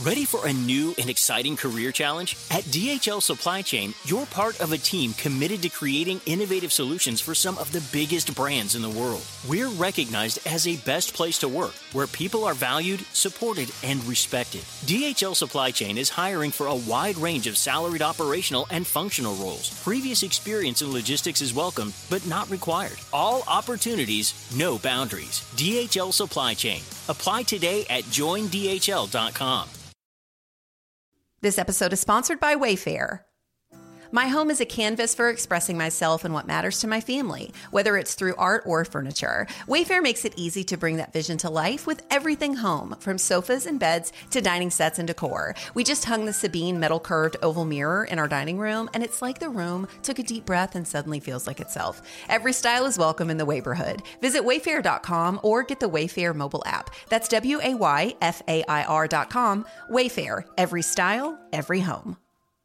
Ready for a new and exciting career challenge? At DHL Supply Chain, you're part of a team committed to creating innovative solutions for some of the biggest brands in the world. We're recognized as a best place to work, where people are valued, supported, and respected. DHL Supply Chain is hiring for a wide range of salaried operational and functional roles. Previous experience in logistics is welcome, but not required. All opportunities, no boundaries. DHL Supply Chain. Apply today at joindhl.com. This episode is sponsored by Wayfair. My home is a canvas for expressing myself and what matters to my family, whether it's through art or furniture. Wayfair makes it easy to bring that vision to life with everything home, from sofas and beds to dining sets and decor. We just hung the Sabine metal curved oval mirror in our dining room, and it's like the room took a deep breath and suddenly feels like itself. Every style is welcome in the Wayborhood. Visit wayfair.com or get the Wayfair mobile app. That's WAYFAIR.com. Wayfair, every style, every home.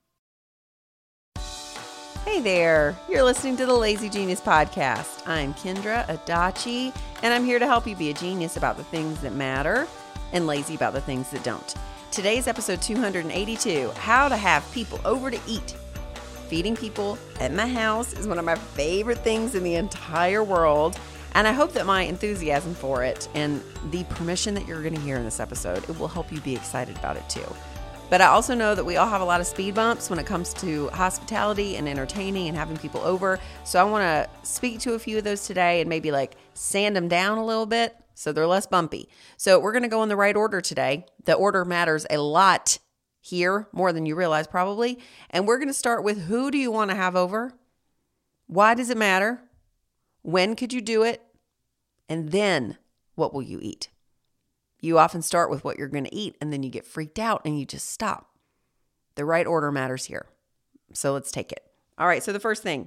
Hey there, you're listening to the Lazy Genius Podcast. I'm Kendra Adachi, and I'm here to help you be a genius about the things that matter and lazy about the things that don't. Today's episode 282, How to Have People Over to Eat. Feeding people at my house is one of my favorite things in the entire world, and I hope that my enthusiasm for it and the permission that you're going to hear in this episode, it will help you be excited about it too. But I also know that we all have a lot of speed bumps when it comes to hospitality and entertaining and having people over. So I want to speak to a few of those today and maybe like sand them down a little bit so they're less bumpy. So we're going to go in the right order today. The order matters a lot here, more than you realize probably. And we're going to start with, who do you want to have over? Why does it matter? When could you do it? And then what will you eat? You often start with what you're going to eat, and then you get freaked out and you just stop. The right order matters here. So let's take it. All right, so the first thing,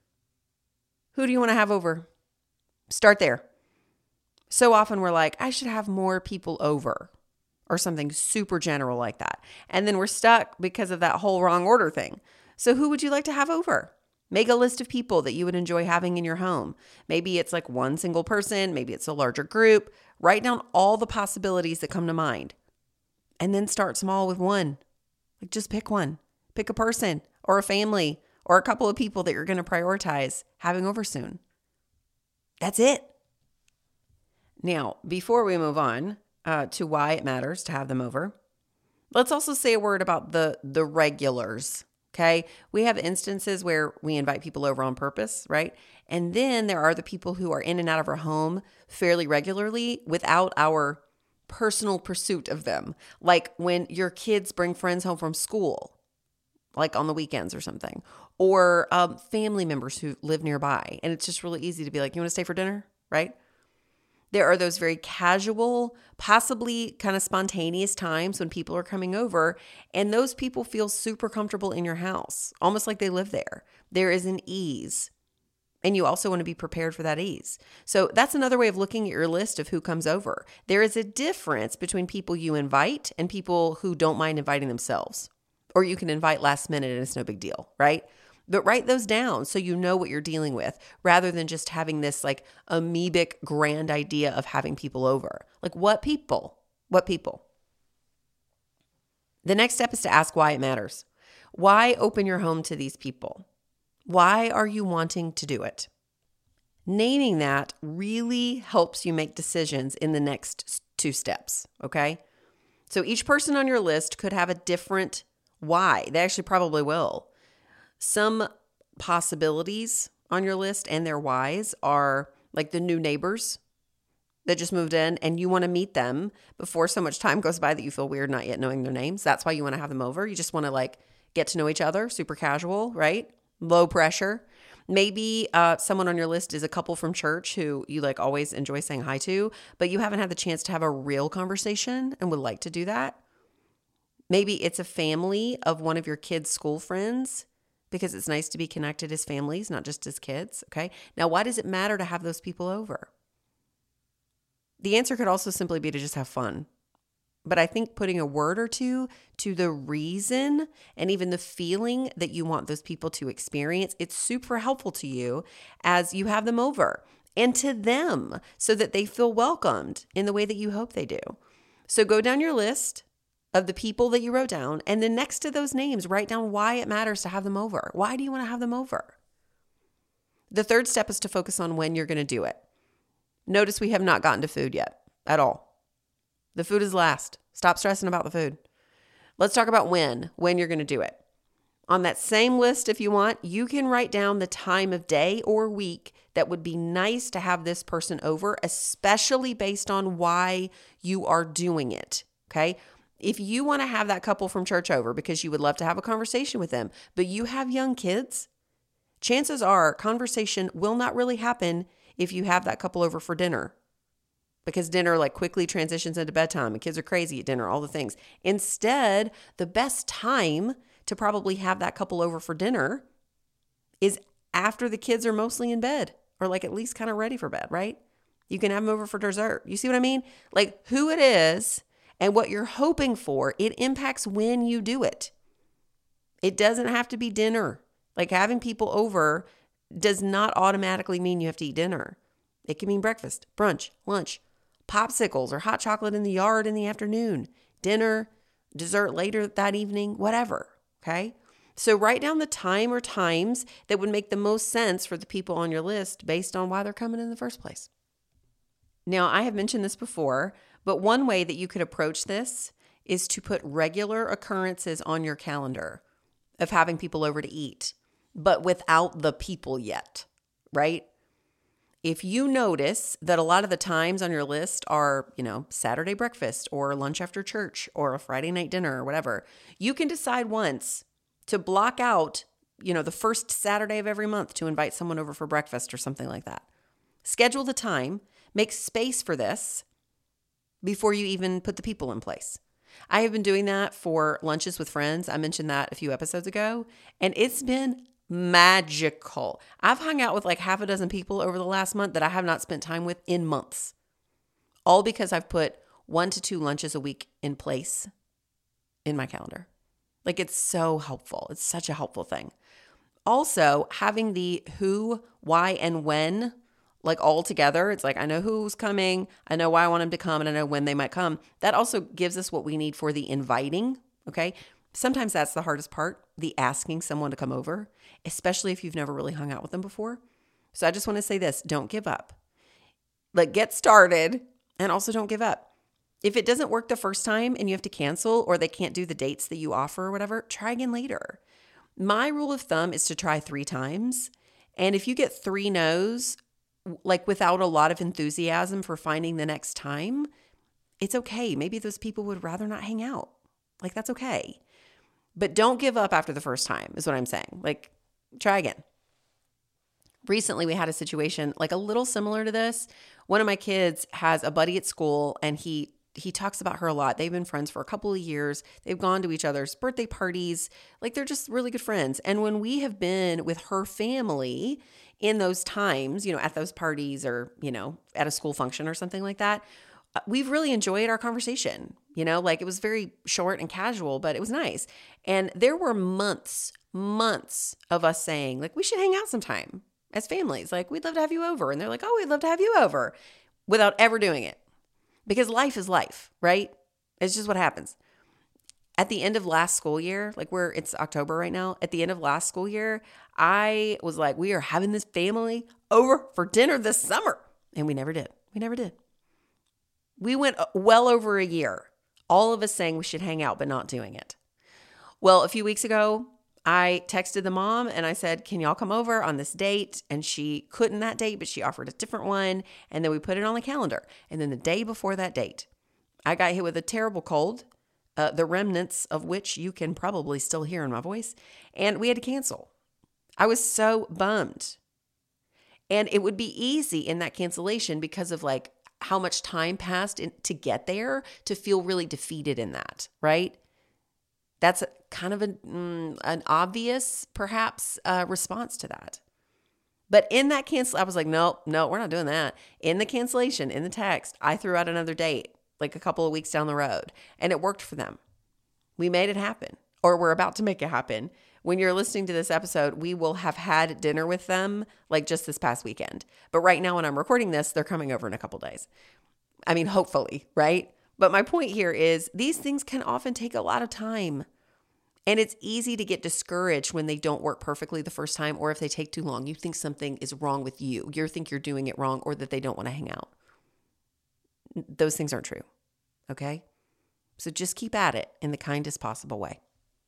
who do you want to have over? Start there. So often we're like, I should have more people over, or something super general like that. And then we're stuck because of that whole wrong order thing. So who would you like to have over? Make a list of people that you would enjoy having in your home. Maybe it's like one single person. Maybe it's a larger group. Write down all the possibilities that come to mind. And then start small with one. Like just pick one. Pick a person or a family or a couple of people that you're going to prioritize having over soon. That's it. Now, before we move on to why it matters to have them over, let's also say a word about the regulars. Okay, we have instances where we invite people over on purpose, right? And then there are the people who are in and out of our home fairly regularly without our personal pursuit of them. Like when your kids bring friends home from school, like on the weekends or something, or family members who live nearby. And it's just really easy to be like, you want to stay for dinner, right? There are those very casual, possibly kind of spontaneous times when people are coming over, and those people feel super comfortable in your house, almost like they live there. There is an ease, and you also want to be prepared for that ease. So that's another way of looking at your list of who comes over. There is a difference between people you invite and people who don't mind inviting themselves, or you can invite last minute and it's no big deal, right? But write those down so you know what you're dealing with, rather than just having this like amoebic grand idea of having people over. Like what people? What people? The next step is to ask why it matters. Why open your home to these people? Why are you wanting to do it? Naming that really helps you make decisions in the next two steps, okay? So each person on your list could have a different why. They actually probably will. Some possibilities on your list and their whys are like the new neighbors that just moved in and you want to meet them before so much time goes by that you feel weird not yet knowing their names. That's why you want to have them over. You just want to like get to know each other, super casual, right? Low pressure. Maybe someone on your list is a couple from church who you like always enjoy saying hi to, but you haven't had the chance to have a real conversation and would like to do that. Maybe it's a family of one of your kids' school friends, because it's nice to be connected as families, not just as kids, okay? Now, why does it matter to have those people over? The answer could also simply be to just have fun. But I think putting a word or two to the reason and even the feeling that you want those people to experience, it's super helpful to you as you have them over, and to them so that they feel welcomed in the way that you hope they do. So go down your list of the people that you wrote down. And then next to those names, write down why it matters to have them over. Why do you want to have them over? The third step is to focus on when you're going to do it. Notice we have not gotten to food yet at all. The food is last. Stop stressing about the food. Let's talk about when you're going to do it. On that same list, if you want, you can write down the time of day or week that would be nice to have this person over, especially based on why you are doing it, okay? If you want to have that couple from church over because you would love to have a conversation with them, but you have young kids, chances are conversation will not really happen if you have that couple over for dinner, because dinner like quickly transitions into bedtime and kids are crazy at dinner, all the things. Instead, the best time to probably have that couple over for dinner is after the kids are mostly in bed or like at least kind of ready for bed, right? You can have them over for dessert. You see what I mean? Like who it is and what you're hoping for, it impacts when you do it. It doesn't have to be dinner. Like having people over does not automatically mean you have to eat dinner. It can mean breakfast, brunch, lunch, popsicles or hot chocolate in the yard in the afternoon, dinner, dessert later that evening, whatever. Okay? So write down the time or times that would make the most sense for the people on your list based on why they're coming in the first place. Now, I have mentioned this before, but one way that you could approach this is to put regular occurrences on your calendar of having people over to eat, but without the people yet, right? If you notice that a lot of the times on your list are, Saturday breakfast or lunch after church or a Friday night dinner or whatever, you can decide once to block out, the first Saturday of every month to invite someone over for breakfast or something like that. Schedule the time, make space for this before you even put the people in place. I have been doing that for lunches with friends. I mentioned that a few episodes ago, and it's been magical. I've hung out with like half a dozen people over the last month that I have not spent time with in months. All because I've put 1 to 2 lunches a week in place in my calendar. Like it's so helpful. It's such a helpful thing. Also, having the who, why, and when like all together. It's like, I know who's coming. I know why I want them to come and I know when they might come. That also gives us what we need for the inviting. Okay. Sometimes that's the hardest part, the asking someone to come over, especially if you've never really hung out with them before. So I just want to say this, don't give up. Like get started and also don't give up. If it doesn't work the first time and you have to cancel or they can't do the dates that you offer or whatever, try again later. My rule of thumb is to try 3 times. And if you get 3 no's, like without a lot of enthusiasm for finding the next time, it's okay. Maybe those people would rather not hang out. Like that's okay. But don't give up after the first time is what I'm saying. Like try again. Recently we had a situation like a little similar to this. One of my kids has a buddy at school and he talks about her a lot. They've been friends for a couple of years. They've gone to each other's birthday parties. Like they're just really good friends. And when we have been with her family in those times, at those parties or, at a school function or something like that, we've really enjoyed our conversation. Like it was very short and casual, but it was nice. And there were months of us saying like, we should hang out sometime as families. Like we'd love to have you over. And they're like, oh, we'd love to have you over without ever doing it. Because life is life, right? It's just what happens. At the end of last school year, like it's October right now, at the end of last school year, I was like, we are having this family over for dinner this summer. And we never did. We went well over a year, all of us saying we should hang out, but not doing it. Well, a few weeks ago, I texted the mom and I said, can y'all come over on this date? And she couldn't that date, but she offered a different one. And then we put it on the calendar. And then the day before that date, I got hit with a terrible cold, the remnants of which you can probably still hear in my voice. And we had to cancel. I was so bummed. And it would be easy in that cancellation because of like how much time passed to get there to feel really defeated in that, right? That's kind of an obvious, perhaps, response to that. But in that I was like, no, we're not doing that. In the cancellation, in the text, I threw out another date, like a couple of weeks down the road, and it worked for them. We made it happen, or we're about to make it happen. When you're listening to this episode, we will have had dinner with them, like just this past weekend. But right now, when I'm recording this, they're coming over in a couple days. I mean, hopefully, right? But my point here is these things can often take a lot of time. And it's easy to get discouraged when they don't work perfectly the first time, or if they take too long. You think something is wrong with you. You think you're doing it wrong, or that they don't want to hang out. Those things aren't true. Okay? So just keep at it in the kindest possible way.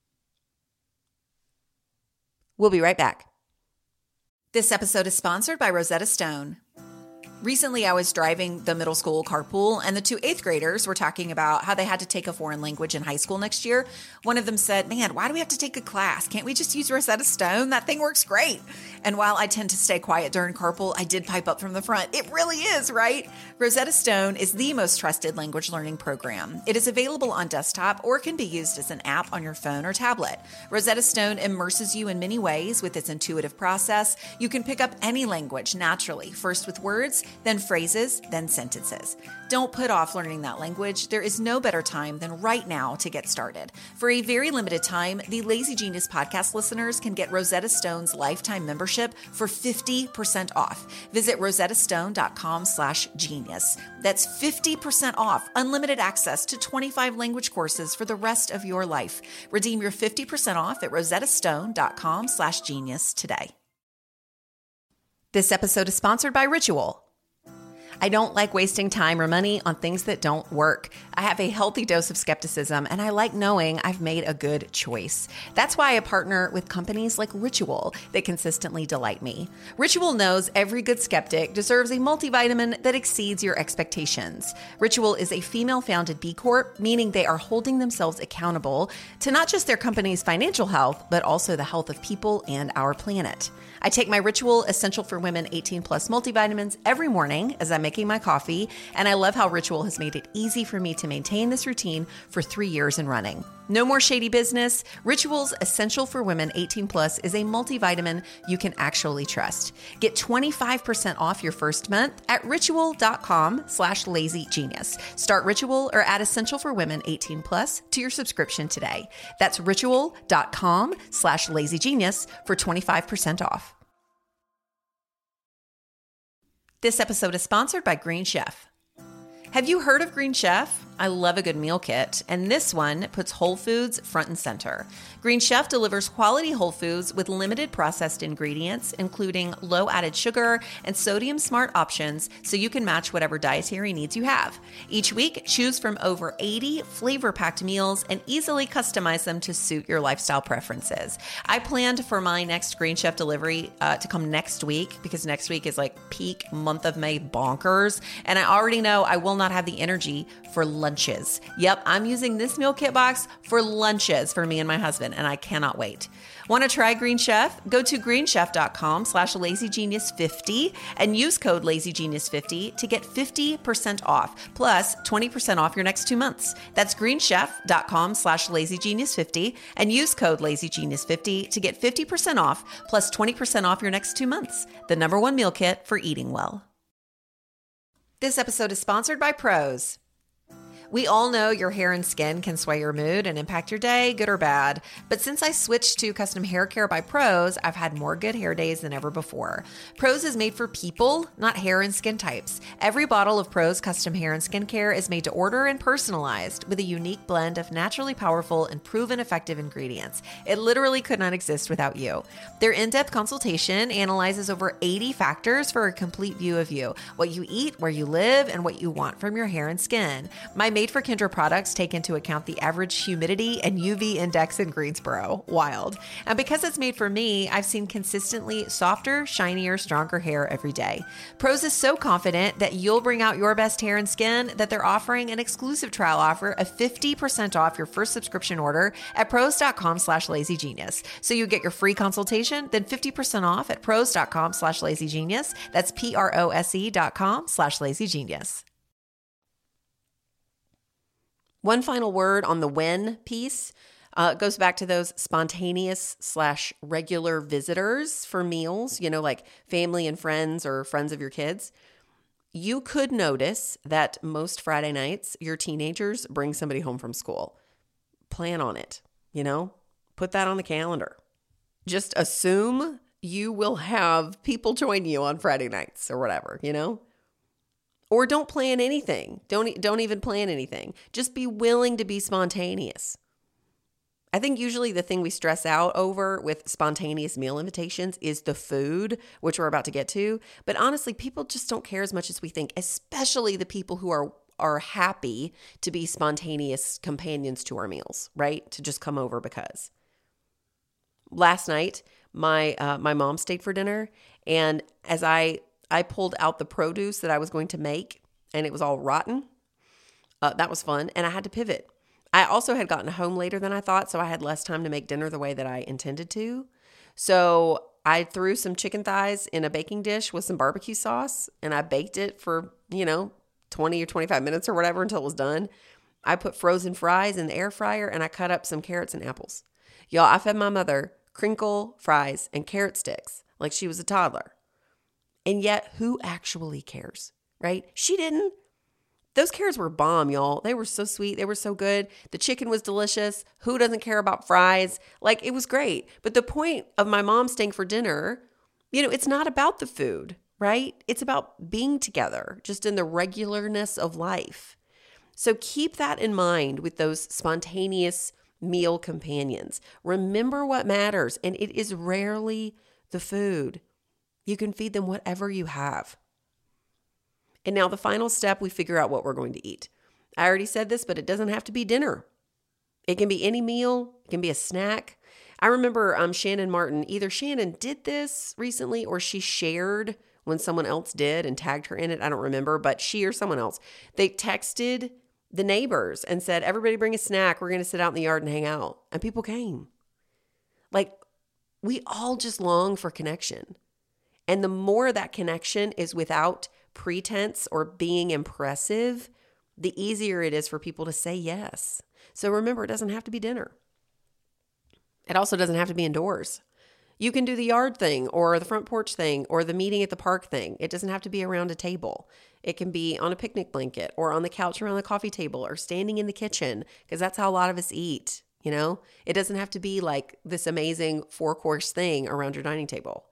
We'll be right back. This episode is sponsored by Rosetta Stone. Recently, I was driving the middle school carpool, and the two 8th graders were talking about how they had to take a foreign language in high school next year. One of them said, "Man, why do we have to take a class? Can't we just use Rosetta Stone? That thing works great." And while I tend to stay quiet during carpool, I did pipe up from the front. It really is, right? Rosetta Stone is the most trusted language learning program. It is available on desktop or can be used as an app on your phone or tablet. Rosetta Stone immerses you in many ways with its intuitive process. You can pick up any language naturally, first with words, then phrases, then sentences. Don't put off learning that language. There is no better time than right now to get started. For a very limited time, the Lazy Genius podcast listeners can get Rosetta Stone's lifetime membership for 50% off. Visit rosettastone.com/genius. That's 50% off, unlimited access to 25 language courses for the rest of your life. Redeem your 50% off at rosettastone.com/genius today. This episode is sponsored by Ritual. I don't like wasting time or money on things that don't work. I have a healthy dose of skepticism, and I like knowing I've made a good choice. That's why I partner with companies like Ritual that consistently delight me. Ritual knows every good skeptic deserves a multivitamin that exceeds your expectations. Ritual is a female-founded B Corp, meaning they are holding themselves accountable to not just their company's financial health, but also the health of people and our planet. I take my Ritual Essential for Women 18 Plus multivitamins every morning as I'm making my coffee, and I love how Ritual has made it easy for me to maintain this routine for 3 years and running. No more shady business. Ritual's Essential for Women 18 Plus is a multivitamin you can actually trust. Get 25% off your first month at ritual.com/lazygenius. Start Ritual or add Essential for Women 18 Plus to your subscription today. That's ritual.com/lazygenius for 25% off. This episode is sponsored by Green Chef. Have you heard of Green Chef? I love a good meal kit, and this one puts whole foods front and center. Green Chef delivers quality whole foods with limited processed ingredients, including low added sugar and sodium smart options, so you can match whatever dietary needs you have. Each week, choose from over 80 flavor-packed meals and easily customize them to suit your lifestyle preferences. I planned for my next Green Chef delivery to come next week, because next week is like peak month of May bonkers, and I already know I will not have the energy for lunches. Yep, I'm using this meal kit box for lunches for me and my husband, and I cannot wait. Want to try Green Chef? Go to greenchef.com/lazygenius50 and use code lazygenius50 to get 50% off, plus 20% off your next 2 months. That's greenchef.com/lazygenius50 and use code lazygenius50 to get 50% off, plus 20% off your next 2 months. The #1 meal kit for eating well. This episode is sponsored by Prose. We all know your hair and skin can sway your mood and impact your day, good or bad. But since I switched to custom hair care by Prose, I've had more good hair days than ever before. Prose is made for people, not hair and skin types. Every bottle of Prose custom hair and skin care is made to order and personalized with a unique blend of naturally powerful and proven effective ingredients. It literally could not exist without you. Their in-depth consultation analyzes over 80 factors for a complete view of you, what you eat, where you live, and what you want from your hair and skin. My Made for Kendra products take into account the average humidity and UV index in Greensboro. Wild. And because it's made for me, I've seen consistently softer, shinier, stronger hair every day. Prose is so confident that you'll bring out your best hair and skin that they're offering an exclusive trial offer of 50% off your first subscription order at prose.com/lazygenius. So you get your free consultation, then 50% off at prose.com/lazygenius. That's prose.com/lazygenius. One final word on the when piece. Goes back to those spontaneous/regular visitors for meals, like family and friends or friends of your kids. You could notice that most Friday nights, your teenagers bring somebody home from school. Plan on it, put that on the calendar. Just assume you will have people join you on Friday nights or whatever, Or don't plan anything. Don't even plan anything. Just be willing to be spontaneous. I think usually the thing we stress out over with spontaneous meal invitations is the food, which we're about to get to. But honestly, people just don't care as much as we think, especially the people who are happy to be spontaneous companions to our meals, right? To just come over because. Last night, my mom stayed for dinner, and as I pulled out the produce that I was going to make, and it was all rotten. That was fun, and I had to pivot. I also had gotten home later than I thought, so I had less time to make dinner the way that I intended to. So I threw some chicken thighs in a baking dish with some barbecue sauce, and I baked it for, 20 or 25 minutes or whatever until it was done. I put frozen fries in the air fryer, and I cut up some carrots and apples. Y'all, I fed my mother crinkle fries and carrot sticks like she was a toddler. And yet, who actually cares, right? She didn't. Those carrots were bomb, y'all. They were so sweet. They were so good. The chicken was delicious. Who doesn't care about fries? Like, it was great. But the point of my mom staying for dinner, it's not about the food, right? It's about being together, just in the regularness of life. So keep that in mind with those spontaneous meal companions. Remember what matters, and it is rarely the food. You can feed them whatever you have. And now the final step, we figure out what we're going to eat. I already said this, but it doesn't have to be dinner. It can be any meal. It can be a snack. I remember Shannon Martin, either Shannon did this recently or she shared when someone else did and tagged her in it. I don't remember, but she or someone else, they texted the neighbors and said, everybody bring a snack. We're going to sit out in the yard and hang out. And people came. Like, we all just long for connection. And the more that connection is without pretense or being impressive, the easier it is for people to say yes. So remember, it doesn't have to be dinner. It also doesn't have to be indoors. You can do the yard thing or the front porch thing or the meeting at the park thing. It doesn't have to be around a table. It can be on a picnic blanket or on the couch around the coffee table or standing in the kitchen, because that's how a lot of us eat. It doesn't have to be like this amazing 4-course thing around your dining table.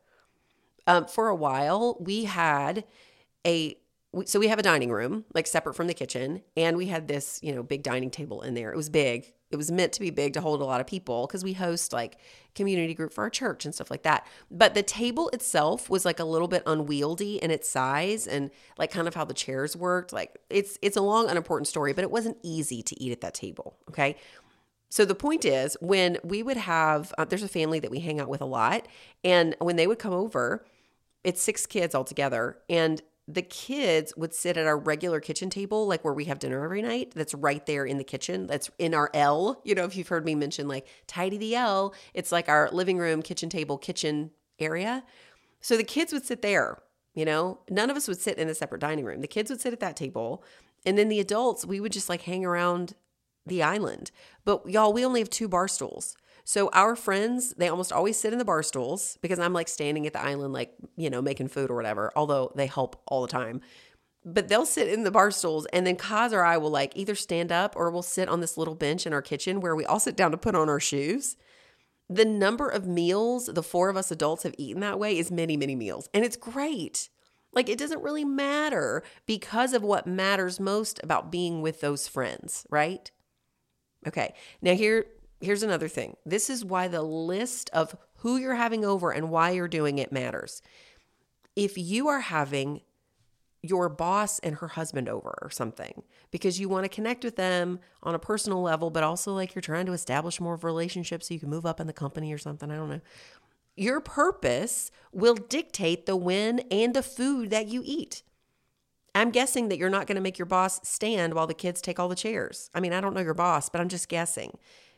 For a while, we had we have a dining room, like separate from the kitchen, and we had this, big dining table in there. It was big. It was meant to be big to hold a lot of people because we host like community group for our church and stuff like that. But the table itself was like a little bit unwieldy in its size and like kind of how the chairs worked. Like it's a long, unimportant story, but it wasn't easy to eat at that table. Okay. So the point is, when we would have, there's a family that we hang out with a lot, and when they would come over, it's 6 kids altogether, and the kids would sit at our regular kitchen table, like where we have dinner every night. That's right there in the kitchen. That's in our L. If you've heard me mention like tidy the L, it's like our living room, kitchen table, kitchen area. So the kids would sit there, none of us would sit in a separate dining room. The kids would sit at that table. And then the adults, we would just like hang around the island. But y'all, we only have 2 bar stools. So our friends, they almost always sit in the bar stools because I'm like standing at the island, like, making food or whatever, although they help all the time. But they'll sit in the bar stools, and then Kaz or I will like either stand up or we'll sit on this little bench in our kitchen where we all sit down to put on our shoes. The number of meals the 4 of us adults have eaten that way is many, many meals. And it's great. Like, it doesn't really matter because of what matters most about being with those friends, right? Okay. Now here's another thing. This is why the list of who you're having over and why you're doing it matters. If you are having your boss and her husband over or something because you want to connect with them on a personal level, but also like you're trying to establish more of a relationship so you can move up in the company or something, I don't know. Your purpose will dictate the when and the food that you eat. I'm guessing that you're not going to make your boss stand while the kids take all the chairs. I mean, I don't know your boss, but I'm just guessing.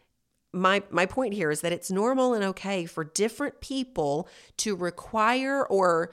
My point here is that it's normal and okay for different people to require or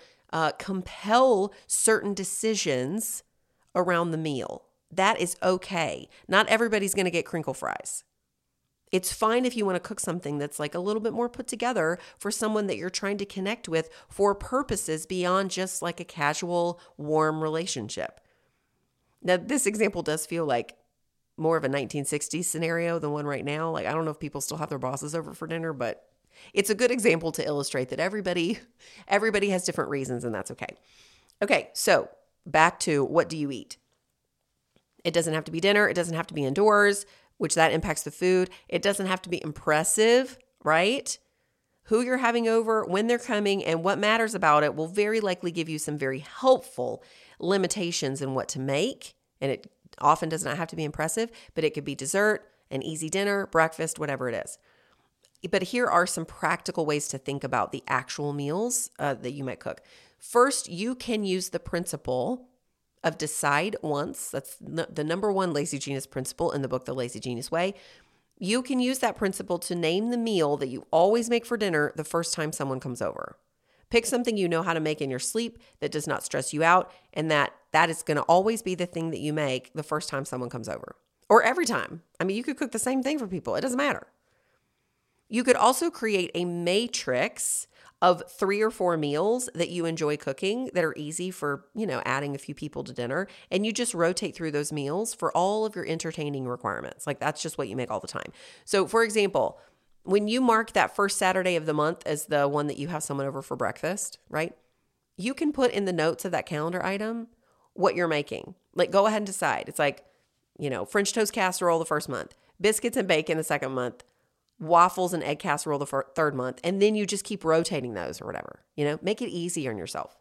compel certain decisions around the meal. That is okay. Not everybody's going to get crinkle fries. It's fine if you want to cook something that's like a little bit more put together for someone that you're trying to connect with for purposes beyond just like a casual, warm relationship. Now, this example does feel like more of a 1960s scenario than one right now. Like, I don't know if people still have their bosses over for dinner, but it's a good example to illustrate that everybody has different reasons, and that's okay. Okay, so back to what do you eat? It doesn't have to be dinner. It doesn't have to be indoors, which that impacts the food. It doesn't have to be impressive, right? Who you're having over, when they're coming, and what matters about it will very likely give you some very helpful limitations in what to make. And it often does not have to be impressive, but it could be dessert, an easy dinner, breakfast, whatever it is. But here are some practical ways to think about the actual meals that you might cook. First, you can use the principle of decide once. That's the number one Lazy Genius principle in the book, The Lazy Genius Way. You can use that principle to name the meal that you always make for dinner the first time someone comes over. Pick something you know how to make in your sleep that does not stress you out, and that is going to always be the thing that you make the first time someone comes over. Or every time. I mean, you could cook the same thing for people. It doesn't matter. You could also create a matrix of 3 or 4 meals that you enjoy cooking that are easy for, adding a few people to dinner. And you just rotate through those meals for all of your entertaining requirements. Like that's just what you make all the time. So for example, when you mark that first Saturday of the month as the one that you have someone over for breakfast, right? You can put in the notes of that calendar item what you're making. Like go ahead and decide. It's like, French toast casserole the first month, biscuits and bacon the second month, waffles and egg casserole the third month, and then you just keep rotating those or whatever. Make it easy on yourself.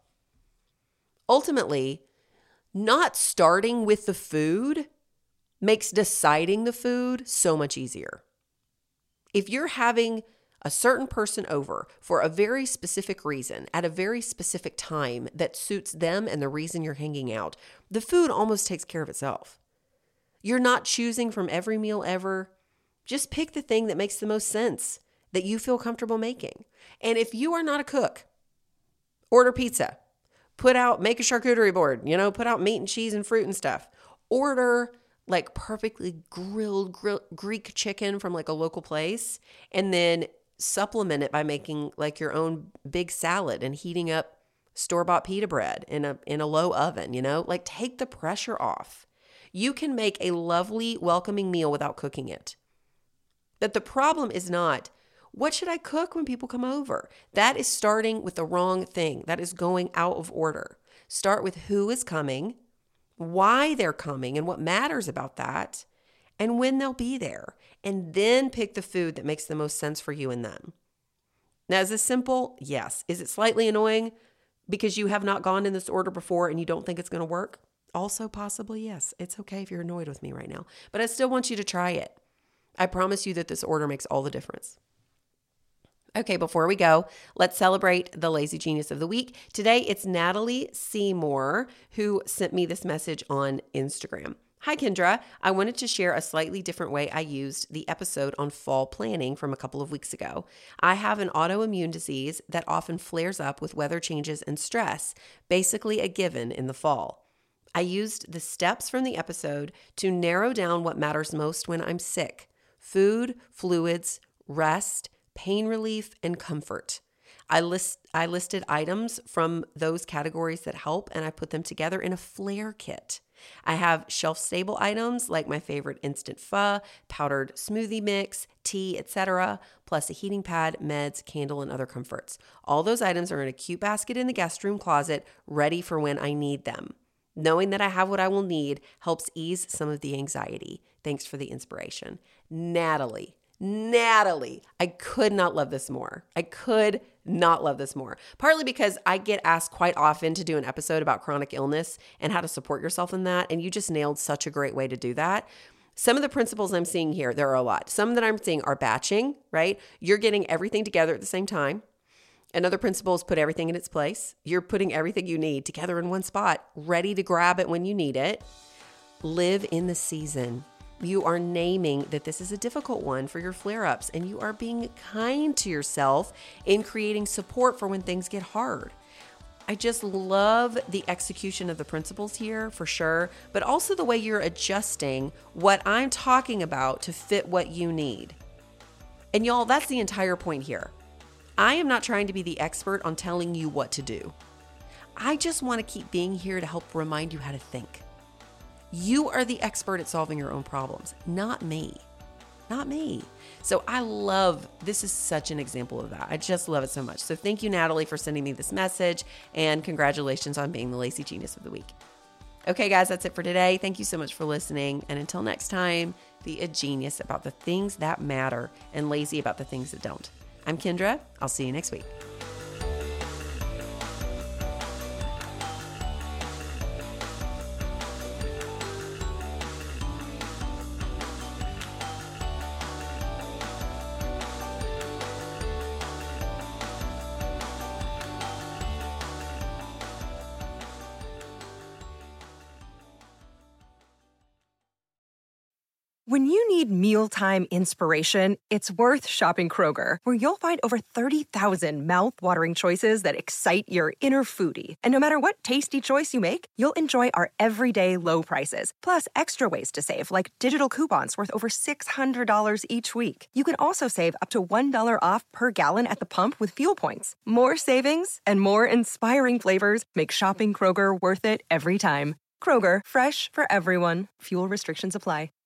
Ultimately, not starting with the food makes deciding the food so much easier. If you're having a certain person over for a very specific reason at a very specific time that suits them and the reason you're hanging out, the food almost takes care of itself. You're not choosing from every meal ever. Just pick the thing that makes the most sense, that you feel comfortable making. And if you are not a cook, order pizza. Make a charcuterie board, put out meat and cheese and fruit and stuff. Order like perfectly grilled Greek chicken from like a local place, and then supplement it by making like your own big salad and heating up store-bought pita bread in a low oven, like take the pressure off. You can make a lovely, welcoming meal without cooking it. That the problem is not, what should I cook when people come over? That is starting with the wrong thing. That is going out of order. Start with who is coming, why they're coming, and what matters about that, and when they'll be there. And then pick the food that makes the most sense for you and them. Now, is this simple? Yes. Is it slightly annoying because you have not gone in this order before and you don't think it's going to work? Also possibly, yes. It's okay if you're annoyed with me right now, but I still want you to try it. I promise you that this order makes all the difference. Okay, before we go, let's celebrate the Lazy Genius of the Week. Today, it's Natalie Seymour who sent me this message on Instagram. Hi, Kendra. I wanted to share a slightly different way I used the episode on fall planning from a couple of weeks ago. I have an autoimmune disease that often flares up with weather changes and stress, basically a given in the fall. I used the steps from the episode to narrow down what matters most when I'm sick: food, fluids, rest, pain relief, and comfort. I listed items from those categories that help, and I put them together in a flare kit. I have shelf-stable items like my favorite instant pho, powdered smoothie mix, tea, etc., plus a heating pad, meds, candle, and other comforts. All those items are in a cute basket in the guest room closet, ready for when I need them. Knowing that I have what I will need helps ease some of the anxiety. Thanks for the inspiration. Natalie, I could not love this more. Partly because I get asked quite often to do an episode about chronic illness and how to support yourself in that, and you just nailed such a great way to do that. Some of the principles I'm seeing here, there are a lot. Some that I'm seeing are batching, right? You're getting everything together at the same time. Another principle is put everything in its place. You're putting everything you need together in one spot, ready to grab it when you need it. Live in the season. You are naming that this is a difficult one for your flare-ups, and you are being kind to yourself in creating support for when things get hard. I just love the execution of the principles here for sure, but also the way you're adjusting what I'm talking about to fit what you need. And y'all, that's the entire point here. I am not trying to be the expert on telling you what to do. I just want to keep being here to help remind you how to think. You are the expert at solving your own problems, not me. not me. So this is such an example of that. I just love it so much. So thank you, Natalie, for sending me this message, and congratulations on being the Lazy Genius of the Week. Okay, guys, that's it for today. Thank you so much for listening. And until next time, be a genius about the things that matter and lazy about the things that don't. I'm Kendra. I'll see you next week. When you need mealtime inspiration, it's worth shopping Kroger, where you'll find over 30,000 mouth-watering choices that excite your inner foodie. And no matter what tasty choice you make, you'll enjoy our everyday low prices, plus extra ways to save, like digital coupons worth over $600 each week. You can also save up to $1 off per gallon at the pump with fuel points. More savings and more inspiring flavors make shopping Kroger worth it every time. Kroger, fresh for everyone. Fuel restrictions apply.